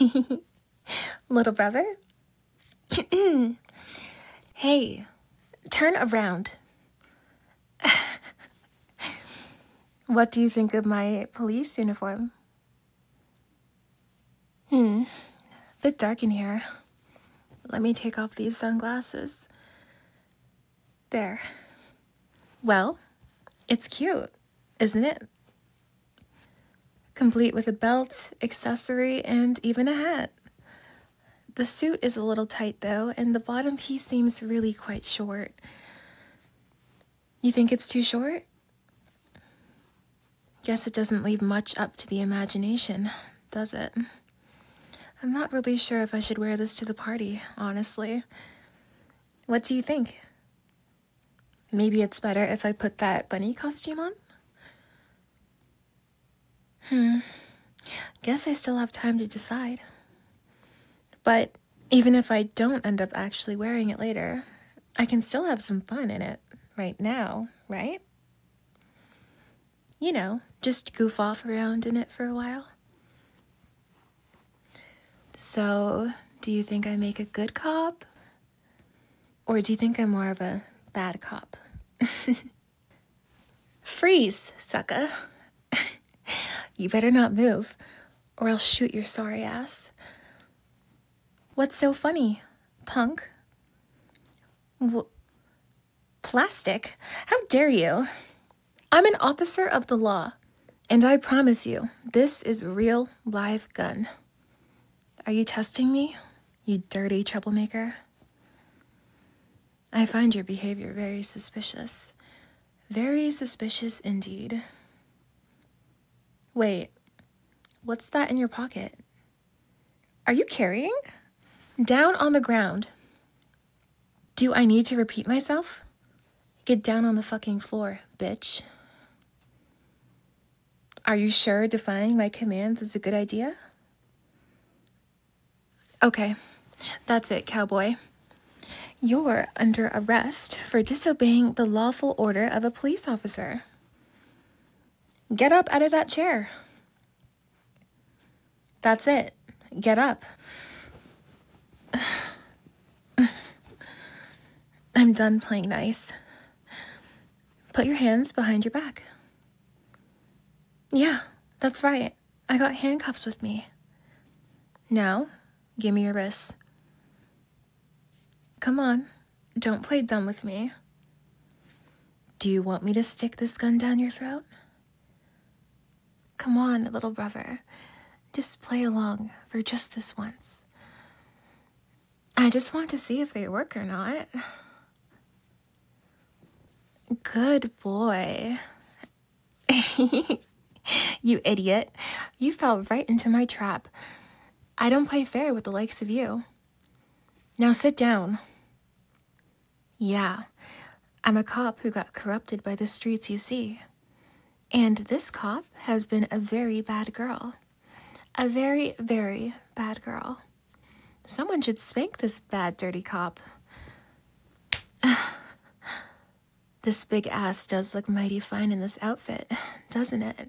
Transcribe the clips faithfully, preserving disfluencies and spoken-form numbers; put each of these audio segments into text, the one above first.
Little brother? Hey, turn around. What do you think of my police uniform? Hmm, bit dark in here. Let me take off these sunglasses. There. Well, it's cute, isn't it? Complete with a belt, accessory, and even a hat. The suit is a little tight though, and the bottom piece seems really quite short. You think it's too short? Guess it doesn't leave much up to the imagination, does it? I'm not really sure if I should wear this to the party, honestly. What do you think? Maybe it's better if I put that bunny costume on? Hmm. Guess I still have time to decide. But even if I don't end up actually wearing it later, I can still have some fun in it right now, right? You know, just goof off around in it for a while. So, do you think I make a good cop? Or do you think I'm more of a bad cop? Freeze, sucker. You better not move, or I'll shoot your sorry ass. What's so funny, punk? W- plastic? How dare you? I'm an officer of the law, and I promise you, this is a real live gun. Are you testing me, you dirty troublemaker? I find your behavior very suspicious. Very suspicious indeed. Wait, what's that in your pocket? Are you carrying? Down on the ground. Do I need to repeat myself? Get down on the fucking floor, bitch. Are you sure defying my commands is a good idea? Okay, that's it, cowboy. You're under arrest for disobeying the lawful order of a police officer. Get up out of that chair. That's it. Get up. I'm done playing nice. Put your hands behind your back. Yeah, that's right. I got handcuffs with me. Now, give me your wrists. Come on, don't play dumb with me. Do you want me to stick this gun down your throat? Come on, little brother. Just play along for just this once. I just want to see if they work or not. Good boy. You idiot. You fell right into my trap. I don't play fair with the likes of you. Now sit down. Yeah, I'm a cop who got corrupted by the streets you see. And this cop has been a very bad girl. A very, very bad girl. Someone should spank this bad, dirty cop. This big ass does look mighty fine in this outfit, doesn't it?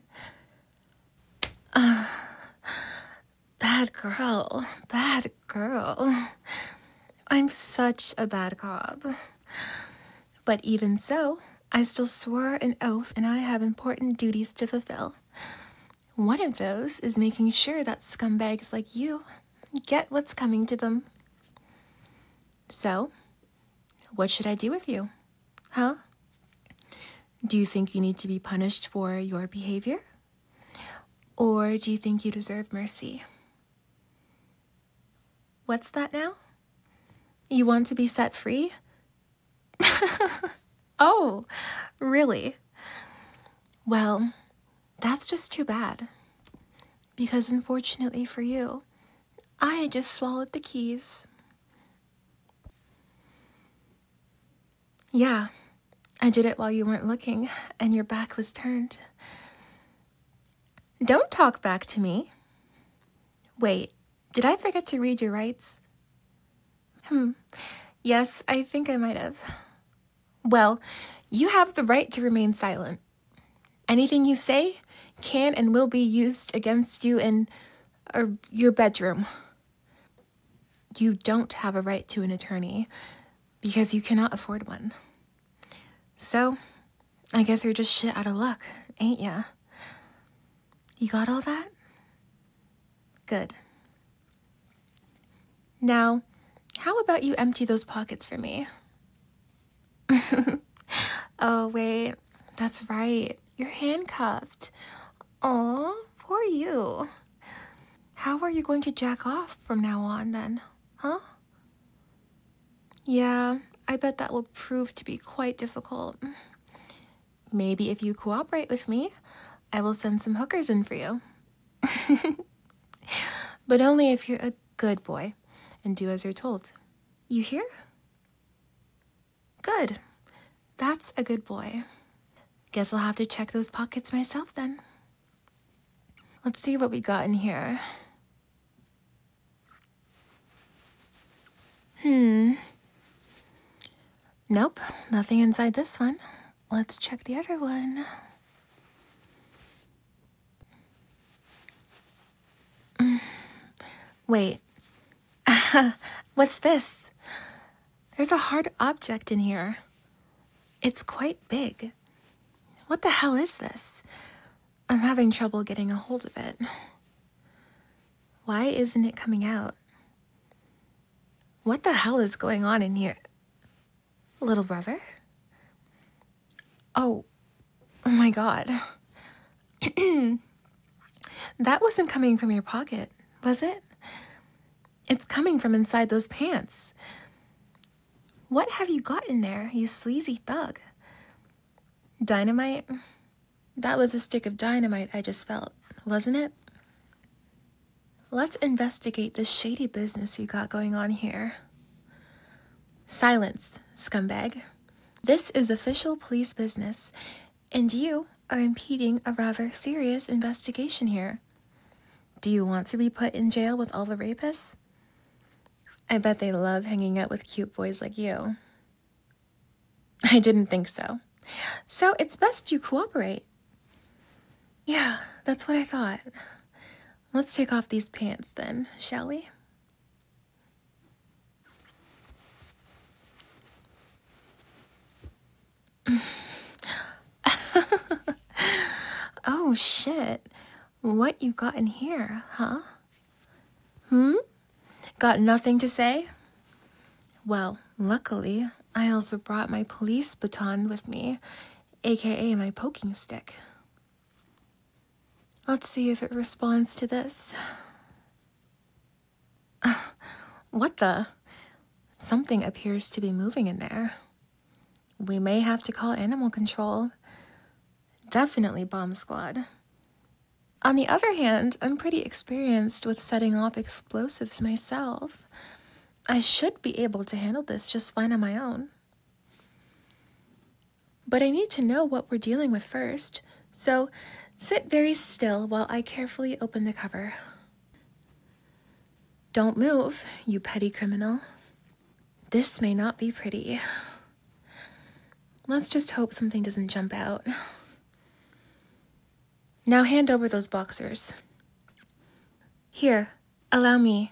Uh, bad girl, bad girl. I'm such a bad cop. But even so, I still swore an oath and I have important duties to fulfill. One of those is making sure that scumbags like you get what's coming to them. So, what should I do with you? Huh? Do you think you need to be punished for your behavior? Or do you think you deserve mercy? What's that now? You want to be set free? Oh, really? Well, that's just too bad. Because unfortunately for you, I just swallowed the keys. Yeah, I did it while you weren't looking and your back was turned. Don't talk back to me. Wait, did I forget to read your rights? Hmm, yes, I think I might have. Well, you have the right to remain silent. Anything you say can and will be used against you in uh, your bedroom. You don't have a right to an attorney because you cannot afford one. So, I guess you're just shit out of luck, ain't ya? You got all that? Good. Now, how about you empty those pockets for me? Oh, wait, that's right. You're handcuffed. Aw, poor you. How are you going to jack off from now on then, huh? Yeah, I bet that will prove to be quite difficult. Maybe if you cooperate with me, I will send some hookers in for you. But only if you're a good boy and do as you're told. You hear? Good. That's a good boy. Guess I'll have to check those pockets myself then. Let's see what we got in here. Hmm. Nope, nothing inside this one. Let's check the other one. Mm. Wait. What's this? There's a hard object in here. It's quite big. What the hell is this? I'm having trouble getting a hold of it. Why isn't it coming out? What the hell is going on in here? Little brother? Oh, oh my god. That wasn't coming from your pocket, was it? It's coming from inside those pants. What have you got in there, you sleazy thug? Dynamite? That was a stick of dynamite I just felt, wasn't it? Let's investigate this shady business you got going on here. Silence, scumbag. This is official police business, and you are impeding a rather serious investigation here. Do you want to be put in jail with all the rapists? I bet they love hanging out with cute boys like you. I didn't think so. So it's best you cooperate. Yeah, that's what I thought. Let's take off these pants then, shall we? Oh shit. What you got in here, huh? Hmm? Got nothing to say? Well, luckily, I also brought my police baton with me, aka my poking stick. Let's see if it responds to this. What the? Something appears to be moving in there. We may have to call animal control. Definitely bomb squad. On the other hand, I'm pretty experienced with setting off explosives myself. I should be able to handle this just fine on my own. But I need to know what we're dealing with first, so sit very still while I carefully open the cover. Don't move, you petty criminal. This may not be pretty. Let's just hope something doesn't jump out. Now hand over those boxers. Here, allow me.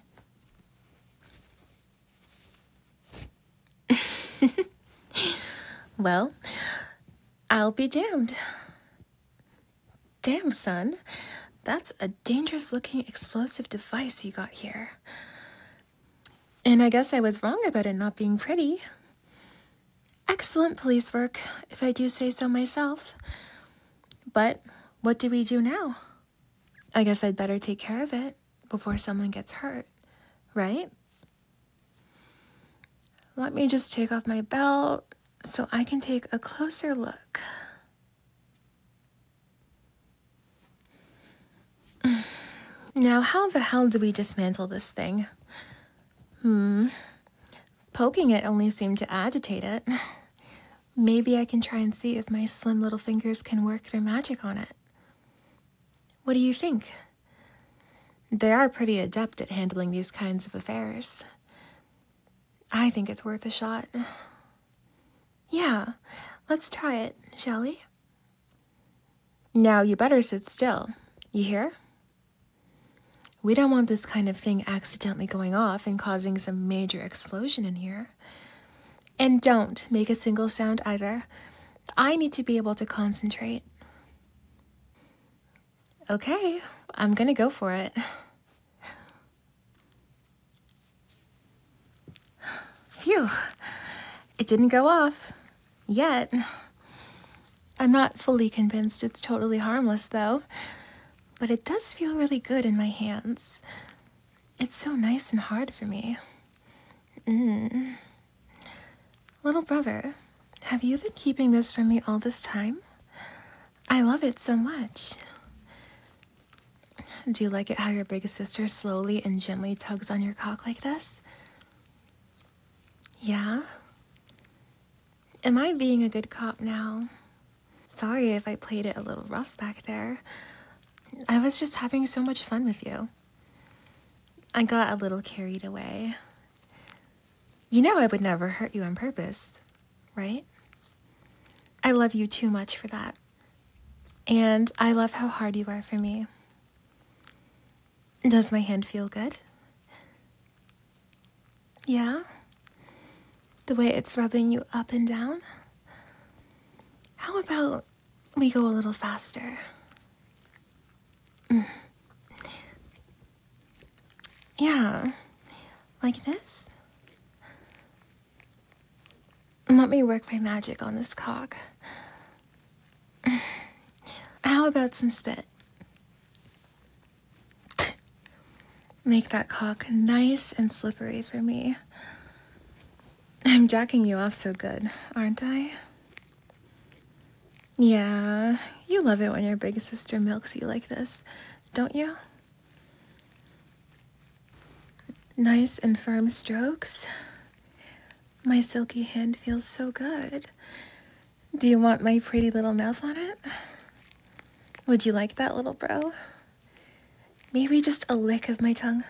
Well, I'll be damned. Damn, son. That's a dangerous-looking explosive device you got here. And I guess I was wrong about it not being pretty. Excellent police work, if I do say so myself. But what do we do now? I guess I'd better take care of it before someone gets hurt, right? Let me just take off my belt so I can take a closer look. Now, how the hell do we dismantle this thing? Hmm. Poking it only seemed to agitate it. Maybe I can try and see if my slim little fingers can work their magic on it. What do you think? They are pretty adept at handling these kinds of affairs. I think it's worth a shot. Yeah, let's try it, shall we? Now you better sit still. You hear? We don't want this kind of thing accidentally going off and causing some major explosion in here. And don't make a single sound either. I need to be able to concentrate. Okay, I'm gonna go for it. Phew, it didn't go off. Yet. I'm not fully convinced it's totally harmless, though. But it does feel really good in my hands. It's so nice and hard for me. Mm. Little brother, have you been keeping this from me all this time? I love it so much. Do you like it how your big sister slowly and gently tugs on your cock like this? Yeah? Am I being a good cop now? Sorry if I played it a little rough back there. I was just having so much fun with you. I got a little carried away. You know I would never hurt you on purpose, right? I love you too much for that. And I love how hard you are for me. Does my hand feel good? Yeah? The way it's rubbing you up and down? How about we go a little faster? Mm. Yeah, like this? Let me work my magic on this cock. How about some spit? Make that cock nice and slippery for me. I'm jacking you off so good, aren't I? Yeah, you love it when your big sister milks you like this, don't you? Nice and firm strokes. My silky hand feels so good. Do you want my pretty little mouth on it? Would you like that, little bro? Maybe just a lick of my tongue?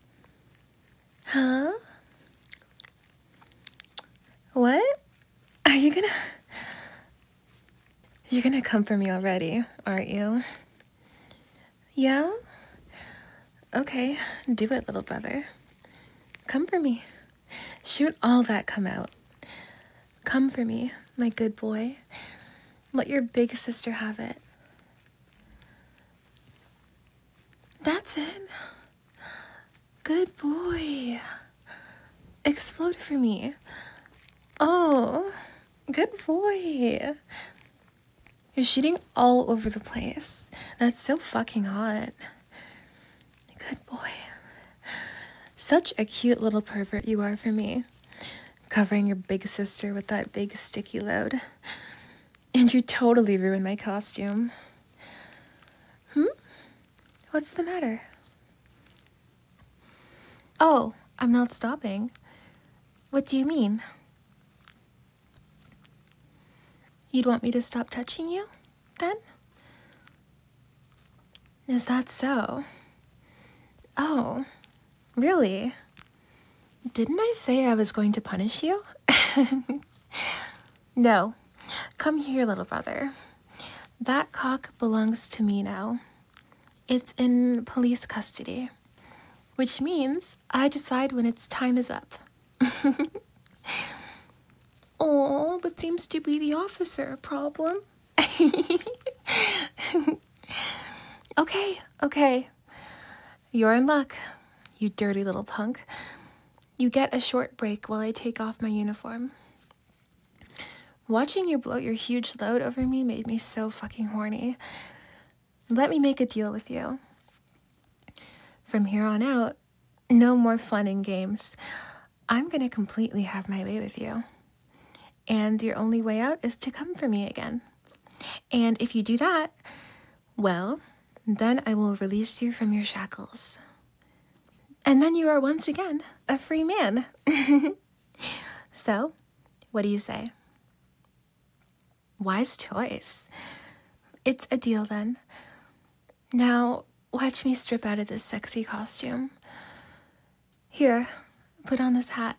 Huh? What? Are you gonna... You're gonna come for me already, aren't you? Yeah? Okay, do it, little brother. Come for me. Shoot all that come out. Come for me, my good boy. Let your big sister have it. That's it. Good boy. Explode for me. Oh, good boy. You're shooting all over the place. That's so fucking hot. Good boy. Such a cute little pervert you are for me. Covering your big sister with that big sticky load. And you totally ruined my costume. Hmm? What's the matter? Oh, I'm not stopping. What do you mean? You'd want me to stop touching you, then? Is that so? Oh, really? Didn't I say I was going to punish you? No. Come here, little brother. That cock belongs to me now. It's in police custody, which means I decide when its time is up. Oh, but seems to be the officer problem. Okay, okay. You're in luck, you dirty little punk. You get a short break while I take off my uniform. Watching you bloat your huge load over me made me so fucking horny. Let me make a deal with you. From here on out, no more fun and games. I'm gonna completely have my way with you. And your only way out is to come for me again. And if you do that, well, then I will release you from your shackles. And then you are once again a free man. So, what do you say? Wise choice. It's a deal then. Now, watch me strip out of this sexy costume. Here, put on this hat.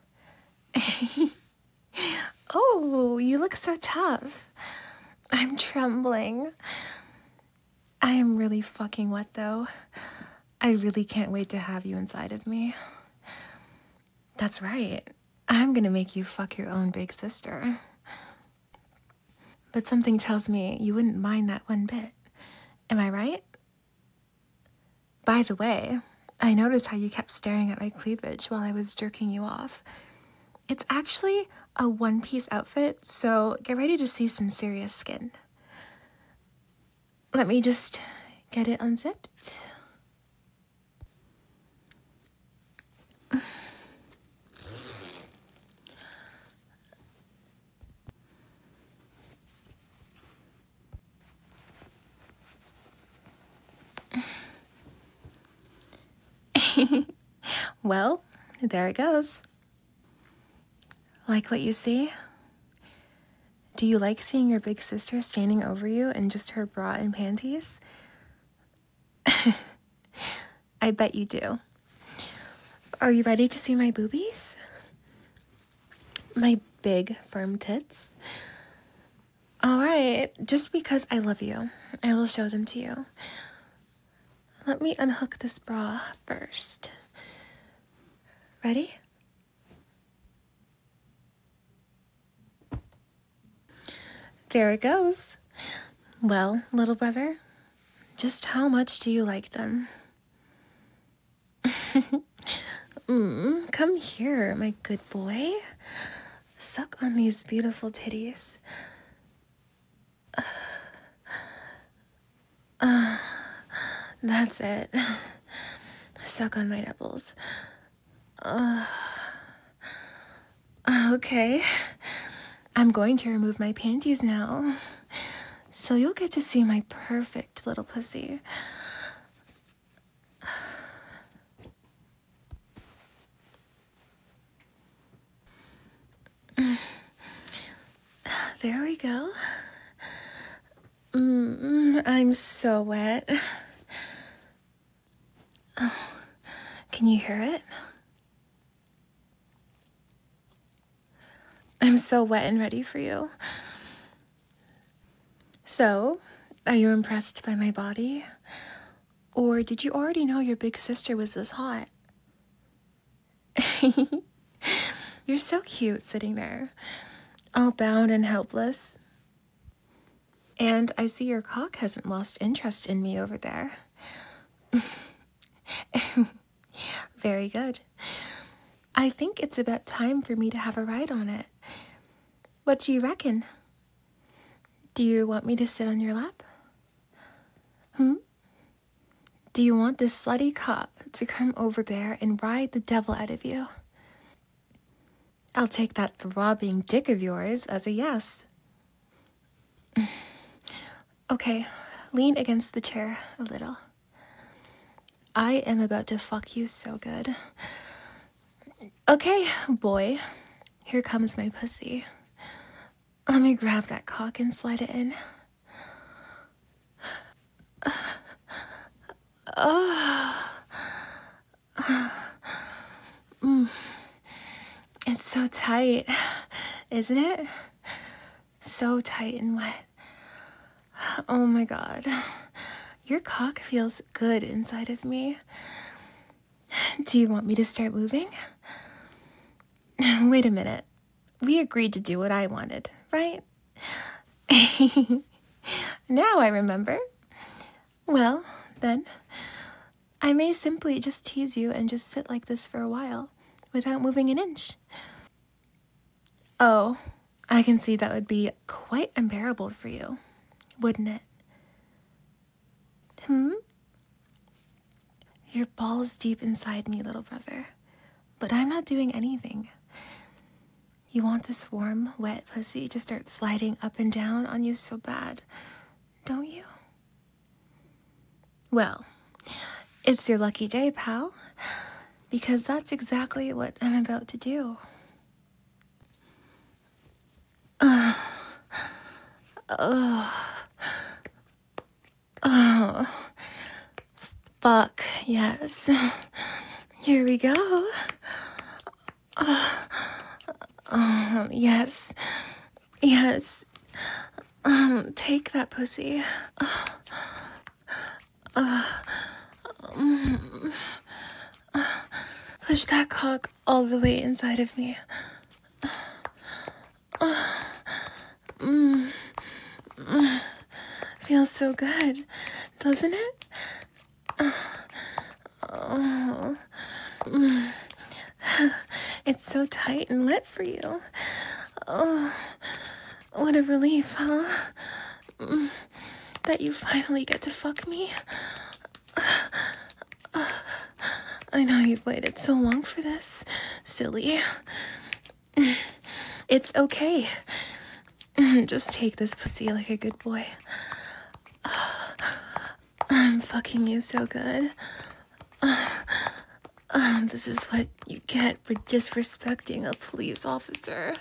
Oh, you look so tough. I'm trembling. I am really fucking wet though. I really can't wait to have you inside of me. That's right. I'm gonna make you fuck your own big sister. But something tells me you wouldn't mind that one bit. Am I right? By the way, I noticed how you kept staring at my cleavage while I was jerking you off. It's actually a one-piece outfit, so get ready to see some serious skin. Let me just get it unzipped. Well, there it goes. Like what you see? Do you like seeing your big sister standing over you in just her bra and panties? I bet you do. Are you ready to see my boobies? My big, firm tits? Alright, just because I love you, I will show them to you. Let me unhook this bra first. Ready? There it goes. Well, little brother, just how much do you like them? mm, come here, my good boy. Suck on these beautiful titties. Uh, uh, that's it. Suck on my nipples. Uh, okay. I'm going to remove my panties now, so you'll get to see my perfect little pussy. There we go. Mm, I'm so wet. Oh, can you hear it? I'm so wet and ready for you. So, are you impressed by my body? Or did you already know your big sister was this hot? You're so cute sitting there, all bound and helpless. And I see your cock hasn't lost interest in me over there. Very good. I think it's about time for me to have a ride on it. What do you reckon? Do you want me to sit on your lap? Hmm? Do you want this slutty cop to come over there and ride the devil out of you? I'll take that throbbing dick of yours as a yes. Okay, lean against the chair a little. I am about to fuck you so good. Okay, boy, here comes my pussy. Let me grab that cock and slide it in. Oh. Mm. It's so tight, isn't it? So tight and wet. Oh my god. Your cock feels good inside of me. Do you want me to start moving? Wait a minute. We agreed to do what I wanted, right? Now I remember. Well, then, I may simply just tease you and just sit like this for a while without moving an inch. Oh, I can see that would be quite unbearable for you, wouldn't it? Hmm? Your balls deep inside me, little brother, but I'm not doing anything. You want this warm, wet pussy to start sliding up and down on you so bad, don't you? Well, it's your lucky day, pal, because that's exactly what I'm about to do. Ugh. Ugh. Oh. Fuck, yes. Here we go. Oh, oh yes. Yes. Um, take that pussy. Uh, um, Push that cock all the way inside of me. Mm. Mm. Feels so good, doesn't it? Oh. Mm. It's so tight and wet for you. Oh, what a relief, huh? Mm. That you finally get to fuck me. I know you've waited so long for this, silly. It's okay. Just take this pussy like a good boy. I'm fucking you so good. Um, this is what you get for disrespecting a police officer.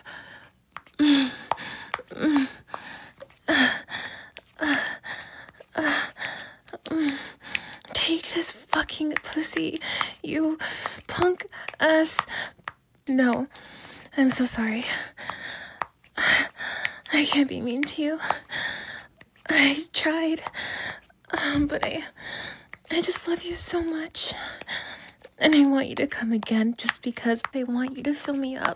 Take this fucking pussy, you punk ass. No, I'm so sorry. I can't be mean to you. I tried, um, but I, I just love you so much. And I want you to come again just because I want you to fill me up.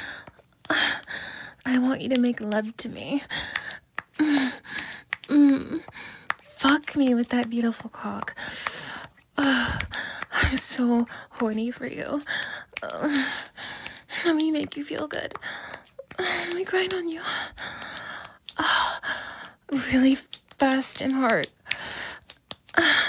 I want you to make love to me. Mm. Mm. Fuck me with that beautiful cock. Uh, I'm so horny for you. Uh, let me make you feel good. Let me grind on you. Uh, really fast and hard. Uh,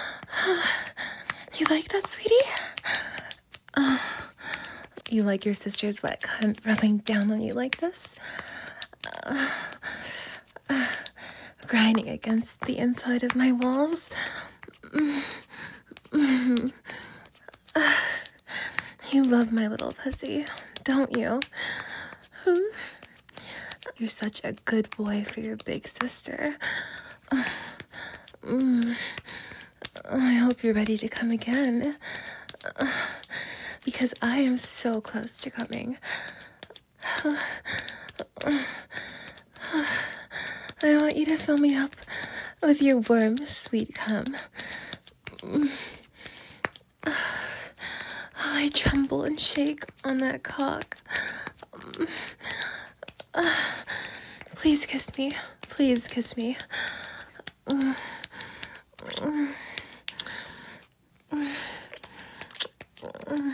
you like that, sweetie? Uh, you like your sister's wet cunt rubbing down on you like this? Uh, uh, grinding against the inside of my walls? Mm, mm, uh, you love my little pussy, don't you? Hmm? You're such a good boy for your big sister. Uh, mm, I hope you're ready to come again. Uh, because I am so close to coming. Uh, uh, uh, I want you to fill me up with your warm, sweet cum. Mm. Uh, I tremble and shake on that cock. Um, uh, please kiss me. Please kiss me. Mm. Mm. Mm.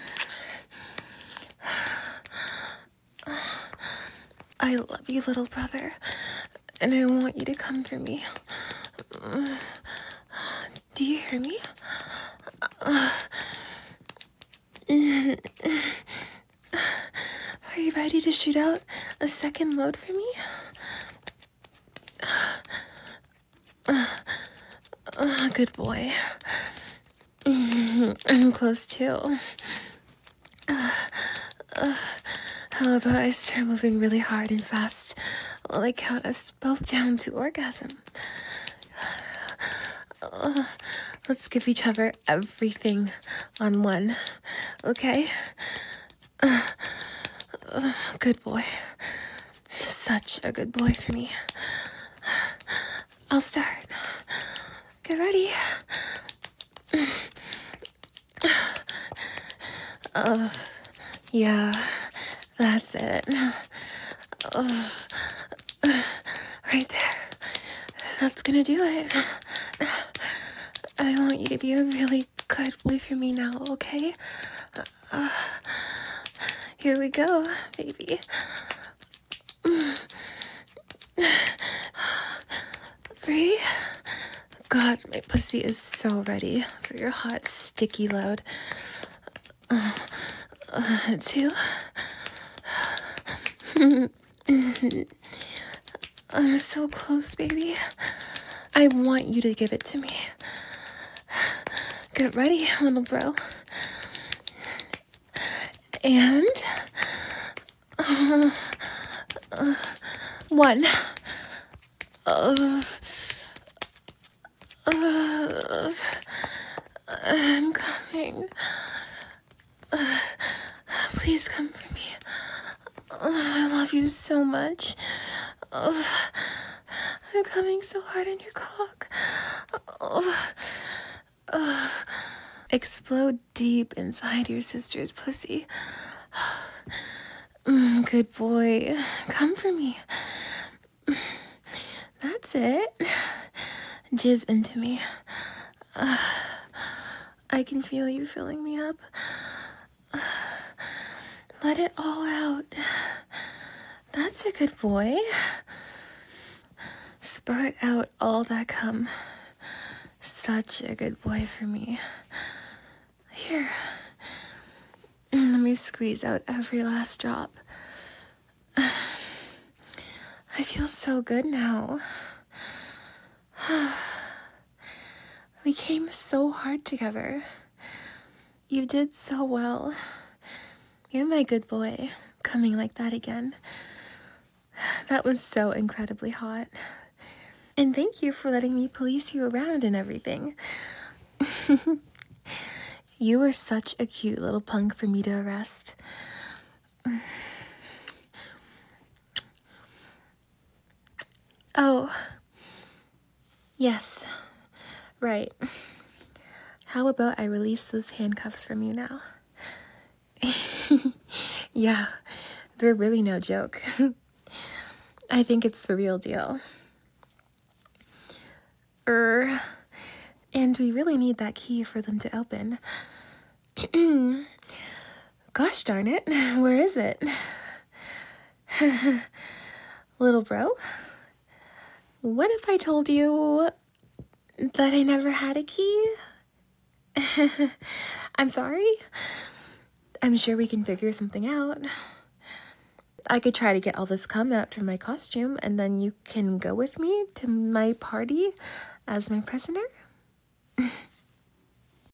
I love you, little brother, and I want you to come for me. Do you hear me? Uh, are you ready to shoot out a second load for me? Uh, uh, good boy. I'm close too. Uh, uh, how about I start moving really hard and fast while I count us both down to orgasm? Uh, let's give each other everything on one, okay? Uh, uh, good boy. Such a good boy for me. I'll start. Get ready. Uh, yeah, that's it. Uh, right there. That's gonna do it. I want you to be a really good boy for me now, okay? Uh, here we go, baby. Three. God, my pussy is so ready for your hot, sticky load. Uh, uh, two. I'm so close, baby. I want you to give it to me. Get ready, little bro. And uh, uh, one. Uh, uh, I'm coming. Uh, please come for me. Uh, I love you so much. Uh, I'm coming so hard in your cock. Uh, uh, explode deep inside your sister's pussy. Mm, good boy. Come for me. That's it. Jizz into me. Uh, I can feel you filling me up. Uh, let it all out. That's a good boy. Spurt out all that cum. Such a good boy for me. Here. Let me squeeze out every last drop. I feel so good now. We came so hard together. You did so well. You're my good boy, coming like that again. That was so incredibly hot. And thank you for letting me police you around and everything. You were such a cute little punk for me to arrest. Oh, yes, right. How about I release those handcuffs from you now? Yeah, they're really no joke. I think it's the real deal. Er, and we really need that key for them to open. Gosh darn it, where is it? Little bro? What if I told you that I never had a key? I'm sorry. I'm sure we can figure something out. I could try to get all this cum out from my costume, and then you can go with me to my party as my prisoner.